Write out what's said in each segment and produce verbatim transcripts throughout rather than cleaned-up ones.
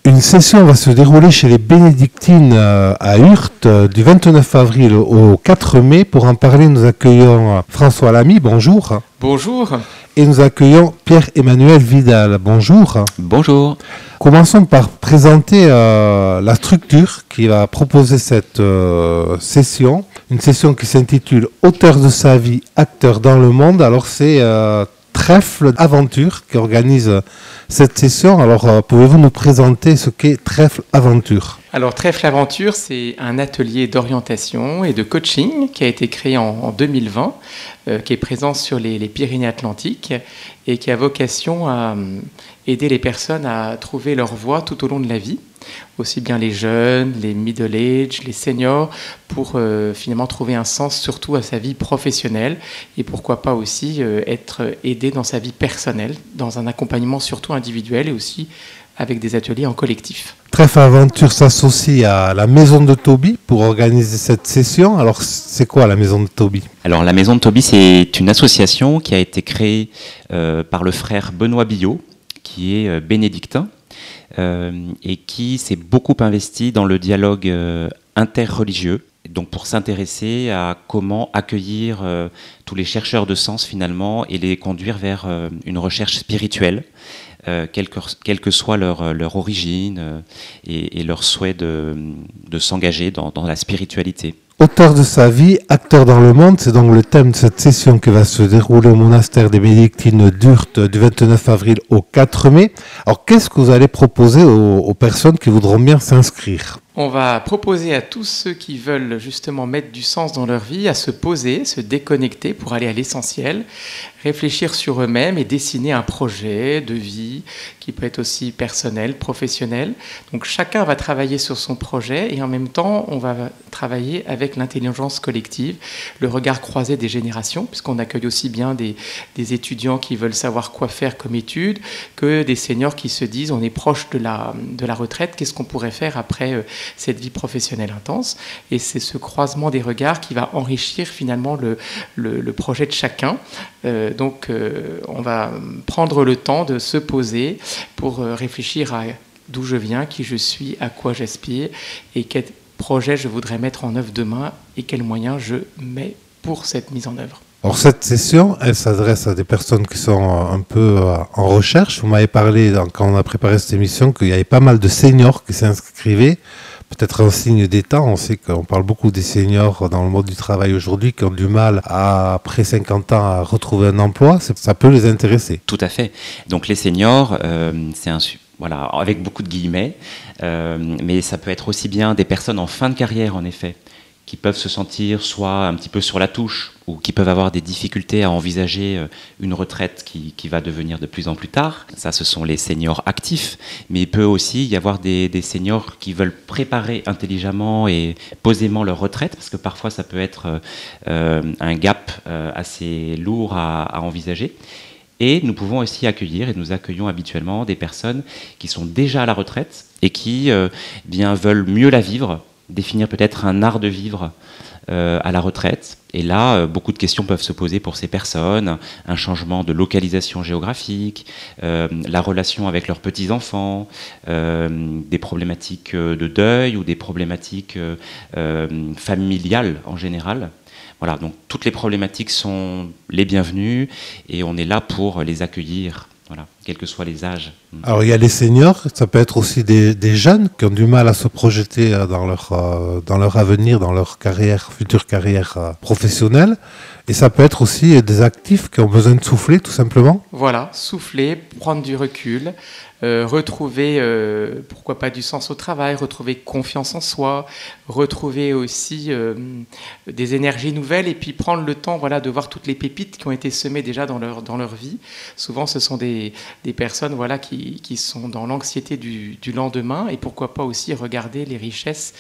Une session va se dérouler chez les Bénédictines euh, à Hurth euh, du vingt-neuf avril au quatre mai. Pour en parler, nous accueillons euh, François Lamy, bonjour. Bonjour. Et nous accueillons Pierre-Emmanuel Vidal, bonjour. Bonjour. Commençons par présenter euh, la structure qui va proposer cette euh, session. Une session qui s'intitule « Auteur de sa vie, acteur dans le monde ». Alors c'est euh, Trèfle Aventure qui organise cette session. Alors euh, pouvez-vous nous présenter ce qu'est Trèfle Aventure ? Alors Trèfle Aventure, c'est un atelier d'orientation et de coaching qui a été créé en, en deux mille vingt, euh, qui est présent sur les, les Pyrénées-Atlantiques et qui a vocation à euh, aider les personnes à trouver leur voie tout au long de la vie, aussi bien les jeunes, les middle age, les seniors, pour euh, finalement trouver un sens surtout à sa vie professionnelle et pourquoi pas aussi euh, être aidé dans sa vie personnelle, dans un accompagnement surtout individuel et aussi avec des ateliers en collectif. Trèfle Aventure s'associe à la Maison de Toby pour organiser cette session. Alors, c'est quoi la Maison de Toby ? Alors, la Maison de Toby, c'est une association qui a été créée euh, par le frère Benoît Billot, qui est euh, bénédictin, euh, et qui s'est beaucoup investi dans le dialogue euh, interreligieux, donc pour s'intéresser à comment accueillir euh, tous les chercheurs de sens finalement et les conduire vers euh, une recherche spirituelle. Euh, quelle, que, quelle que soit leur, leur origine euh, et, et leur souhait de, de s'engager dans, dans la spiritualité. Auteur de sa vie, acteur dans le monde, c'est donc le thème de cette session qui va se dérouler au monastère des Bénédictines d'Hurth du vingt-neuf avril au quatre mai. Alors qu'est-ce que vous allez proposer aux, aux personnes qui voudront bien s'inscrire ? On va proposer à tous ceux qui veulent justement mettre du sens dans leur vie à se poser, se déconnecter pour aller à l'essentiel, réfléchir sur eux-mêmes et dessiner un projet de vie qui peut être aussi personnel, professionnel. Donc chacun va travailler sur son projet et en même temps on va travailler avec l'intelligence collective, le regard croisé des générations, puisqu'on accueille aussi bien des, des étudiants qui veulent savoir quoi faire comme études que des seniors qui se disent on est proche de la, de la retraite, qu'est-ce qu'on pourrait faire après euh, cette vie professionnelle intense. Et c'est ce croisement des regards qui va enrichir finalement le, le, le projet de chacun. Euh, donc euh, on va prendre le temps de se poser pour euh, réfléchir à d'où je viens, qui je suis, à quoi j'aspire et quel projet je voudrais mettre en œuvre demain et quels moyens je mets pour cette mise en œuvre. Alors cette session, elle s'adresse à des personnes qui sont un peu en recherche. Vous m'avez parlé, quand on a préparé cette émission, qu'il y avait pas mal de seniors qui s'inscrivaient. Peut-être un signe des temps, on sait qu'on parle beaucoup des seniors dans le monde du travail aujourd'hui qui ont du mal, à, après cinquante ans, à retrouver un emploi. Ça peut les intéresser. Tout à fait. Donc les seniors, euh, c'est un... Voilà, avec beaucoup de guillemets, euh, mais ça peut être aussi bien des personnes en fin de carrière, en effet, qui peuvent se sentir soit un petit peu sur la touche, ou qui peuvent avoir des difficultés à envisager une retraite qui, qui va devenir de plus en plus tard. Ça, ce sont les seniors actifs, mais il peut aussi y avoir des, des seniors qui veulent préparer intelligemment et posément leur retraite, parce que parfois ça peut être euh, un gap euh, assez lourd à, à envisager. Et nous pouvons aussi accueillir, et nous accueillons habituellement, des personnes qui sont déjà à la retraite et qui euh, bien, veulent mieux la vivre, définir peut-être un art de vivre euh, à la retraite. Et là, euh, beaucoup de questions peuvent se poser pour ces personnes. Un changement de localisation géographique, euh, la relation avec leurs petits-enfants, euh, des problématiques de deuil ou des problématiques euh, euh, familiales en général. Voilà, donc toutes les problématiques sont les bienvenues et on est là pour les accueillir, voilà, quels que soient les âges. Alors il y a les seniors, ça peut être aussi des, des jeunes qui ont du mal à se projeter dans leur, euh, dans leur avenir, dans leur carrière, future carrière euh, professionnelle. Et ça peut être aussi des actifs qui ont besoin de souffler, tout simplement. Voilà, souffler, prendre du recul, euh, retrouver, euh, pourquoi pas, du sens au travail, retrouver confiance en soi, retrouver aussi euh, des énergies nouvelles et puis prendre le temps, voilà, de voir toutes les pépites qui ont été semées déjà dans leur, dans leur vie. Souvent, ce sont des, des personnes, voilà, qui, qui sont dans l'anxiété du, du lendemain et pourquoi pas aussi regarder les richesses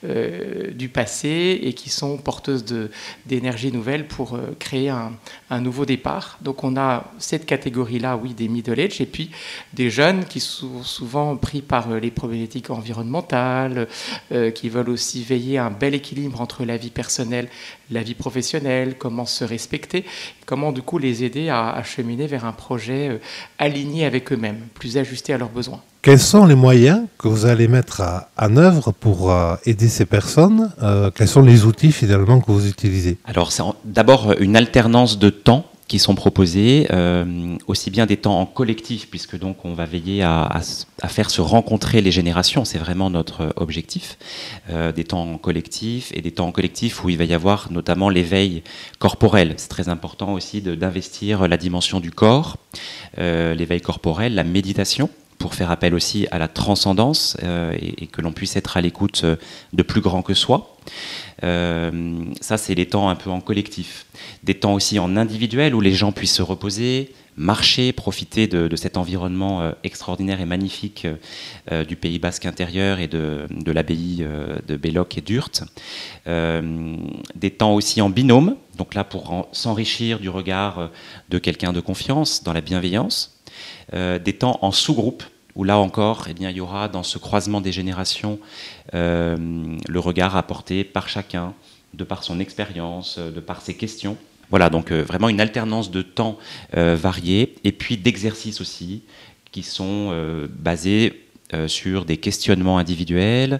euh, du passé et qui sont porteuses de, d'énergie nouvelle pour euh, créer un, un nouveau départ. Donc on a cette catégorie-là, oui, des middle age, et puis des jeunes qui sont souvent pris par les problématiques environnementales, euh, qui veulent aussi veiller à un bel équilibre entre la vie personnelle, la vie professionnelle, comment se respecter, comment du coup les aider à, à cheminer vers un projet euh, aligné avec eux-mêmes, plus ajusté à leurs besoins. Quels sont les moyens que vous allez mettre à, en œuvre pour euh, aider ces personnes euh, Quels sont les outils finalement que vous utilisez? Alors c'est en- d'abord une alternance de temps qui sont proposés, euh, aussi bien des temps en collectif, puisque donc on va veiller à, à, à faire se rencontrer les générations, c'est vraiment notre objectif, euh, des temps en collectif et des temps en collectif où il va y avoir notamment l'éveil corporel. C'est très important aussi de, d'investir la dimension du corps, euh, l'éveil corporel, la méditation, pour faire appel aussi à la transcendance euh, et, et que l'on puisse être à l'écoute de plus grand que soi. Euh, ça, c'est les temps un peu en collectif. Des temps aussi en individuel où les gens puissent se reposer, marcher, profiter de, de cet environnement euh, extraordinaire et magnifique euh, du Pays Basque intérieur et de, de l'abbaye euh, de Belloc et d'Urt. Euh, des temps aussi en binôme, donc là pour en, s'enrichir du regard de quelqu'un de confiance, dans la bienveillance. Euh, des temps en sous-groupe, où là encore, eh bien, il y aura dans ce croisement des générations euh, le regard apporté par chacun, de par son expérience, de par ses questions. Voilà, donc euh, vraiment une alternance de temps euh, variés, et puis d'exercices aussi, qui sont euh, basés euh, sur des questionnements individuels,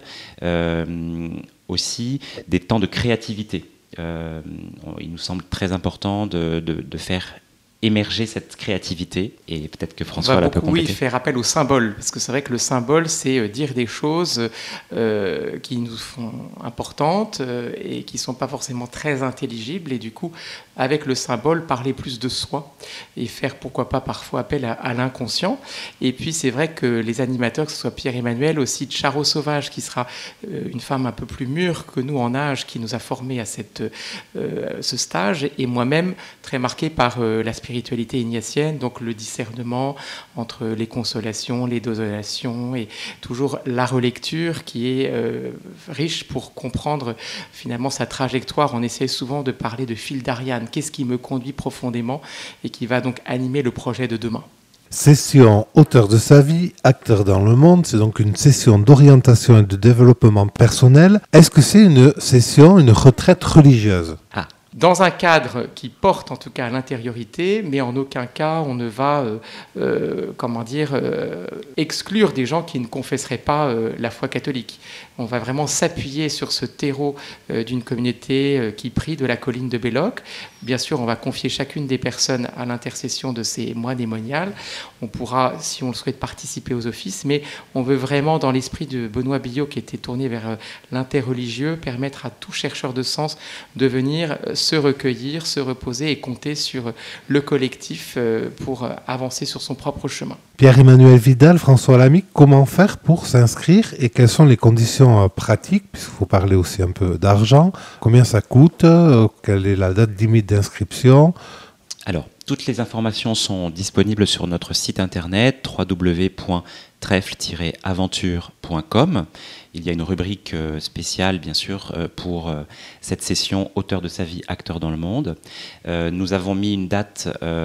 euh, aussi des temps de créativité. Euh, il nous semble très important de, de, de faire émerger cette créativité, et peut-être que François va la beaucoup, peut compléter. Oui, faire appel au symbole, parce que c'est vrai que le symbole, c'est dire des choses euh, qui nous sont importantes euh, et qui ne sont pas forcément très intelligibles, et du coup, avec le symbole, parler plus de soi, et faire, pourquoi pas, parfois appel à, à l'inconscient. Et puis, c'est vrai que les animateurs, que ce soit Pierre-Emmanuel, aussi Charo Sauvage, qui sera euh, une femme un peu plus mûre que nous en âge, qui nous a formés à cette, euh, ce stage, et moi-même, très marqué par euh, la spiritualité ignatienne, donc le discernement entre les consolations, les dosolations, et toujours la relecture qui est euh, riche pour comprendre finalement sa trajectoire. On essaie souvent de parler de fil d'Ariane, qu'est-ce qui me conduit profondément et qui va donc animer le projet de demain. Session Auteur de sa vie, acteur dans le monde, c'est donc une session d'orientation et de développement personnel. Est-ce que c'est une session, une retraite religieuse? Ah. Dans un cadre qui porte en tout cas à l'intériorité, mais en aucun cas on ne va euh, euh, comment dire, euh, exclure des gens qui ne confesseraient pas euh, la foi catholique. On va vraiment s'appuyer sur ce terreau euh, d'une communauté euh, qui prie de la colline de Belloc. Bien sûr, on va confier chacune des personnes à l'intercession de ces moines et moniales. On pourra, si on le souhaite, participer aux offices, mais on veut vraiment, dans l'esprit de Benoît Billot, qui était tourné vers euh, l'interreligieux, permettre à tout chercheur de sens de venir euh, se recueillir, se reposer et compter sur le collectif euh, pour euh, avancer sur son propre chemin. Pierre-Emmanuel Vidal, François Lamy, comment faire pour s'inscrire et quelles sont les conditions euh, pratiques, puisqu'il faut parler aussi un peu d'argent, combien ça coûte, euh, quelle est la date limite d'inscription? Alors, toutes les informations sont disponibles sur notre site internet w w w point trèfle tiret aventure point com. Il y a une rubrique spéciale, bien sûr, pour cette session Auteur de sa vie, acteur dans le monde. Nous avons mis une date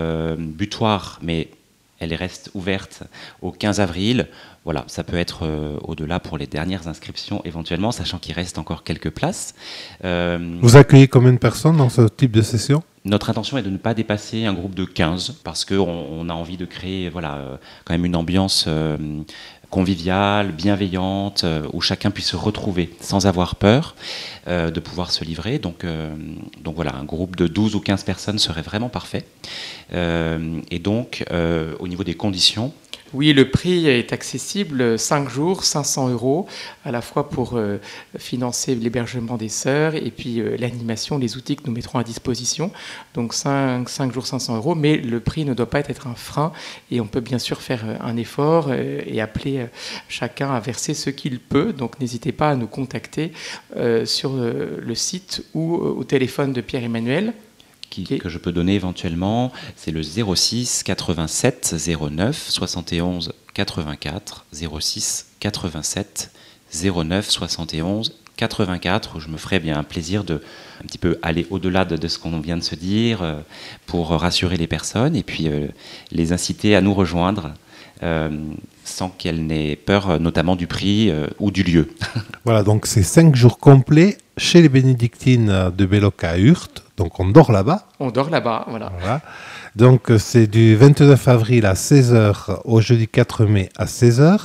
butoir, mais elle reste ouverte au quinze avril. Voilà, ça peut être euh, au-delà pour les dernières inscriptions éventuellement, sachant qu'il reste encore quelques places. Euh, Vous accueillez combien de personnes dans ce type de session? Notre intention est de ne pas dépasser un groupe de quinze, parce qu'on on a envie de créer voilà, euh, quand même une ambiance euh, conviviale, bienveillante, euh, où chacun puisse se retrouver sans avoir peur euh, de pouvoir se livrer. Donc, euh, donc voilà, un groupe de douze ou quinze personnes serait vraiment parfait. Euh, et donc, euh, au niveau des conditions, oui, le prix est accessible, cinq jours, cinq cents euros, à la fois pour euh, financer l'hébergement des sœurs et puis euh, l'animation, les outils que nous mettrons à disposition. Donc cinq, cinq jours, cinq cents euros, mais le prix ne doit pas être un frein et on peut bien sûr faire un effort euh, et appeler euh, chacun à verser ce qu'il peut. Donc n'hésitez pas à nous contacter euh, sur euh, le site ou euh, au téléphone de Pierre-Emmanuel. Qui, que je peux donner éventuellement, c'est le zéro six quatre-vingt-sept zéro neuf soixante et onze quatre-vingt-quatre, zéro six quatre-vingt-sept zéro neuf soixante et onze quatre-vingt-quatre, où je me ferai bien un plaisir de un petit peu aller au-delà de, de ce qu'on vient de se dire euh, pour rassurer les personnes et puis euh, les inciter à nous rejoindre euh, sans qu'elles n'aient peur, notamment du prix euh, ou du lieu. Voilà, donc c'est cinq jours complets chez les bénédictines de Belloc à Urt. Donc on dort là-bas. On dort là-bas, voilà. voilà. Donc c'est du vingt-neuf avril à seize heures au jeudi quatre mai à seize heures.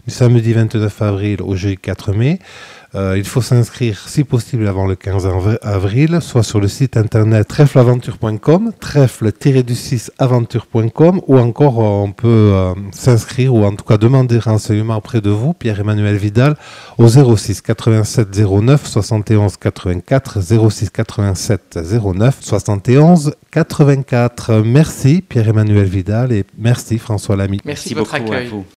du samedi vingt-neuf avril au jeudi quatre mai. Euh, il faut s'inscrire si possible avant le quinze avril, soit sur le site internet trèfle aventure point com, trèfle du six aventure point com, ou encore on peut euh, s'inscrire ou en tout cas demander renseignement auprès de vous, Pierre-Emmanuel Vidal, au zéro six quatre-vingt-sept zéro neuf soixante et onze quatre-vingt-quatre, zéro six quatre-vingt-sept zéro neuf soixante et onze quatre-vingt-quatre. Merci Pierre-Emmanuel Vidal et merci François Lamy. Merci, Merci de votre beaucoup accueil. à vous.